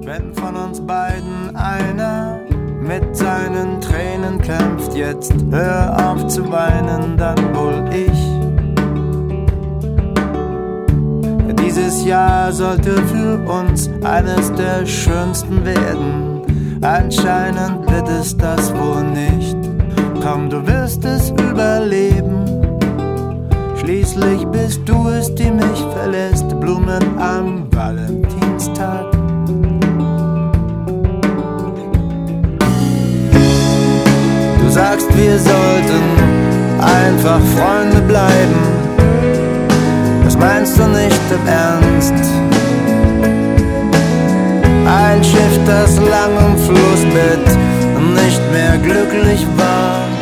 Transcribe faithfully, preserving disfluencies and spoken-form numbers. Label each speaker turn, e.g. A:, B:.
A: Wenn von uns beiden einer mit seinen Tränen kämpft, jetzt hör auf zu weinen, dann wohl ich. Dieses Jahr sollte für uns eines der schönsten werden. Anscheinend wird es das wohl nicht. Komm, du wirst es überleben. Schließlich bist du es, die mich verlässt. Blumen am Valentinstag. Du sagst, wir sollten einfach Freunde bleiben. Das meinst du nicht im Ernst? Ein Schiff, das lang im Flussbett nicht mehr glücklich war.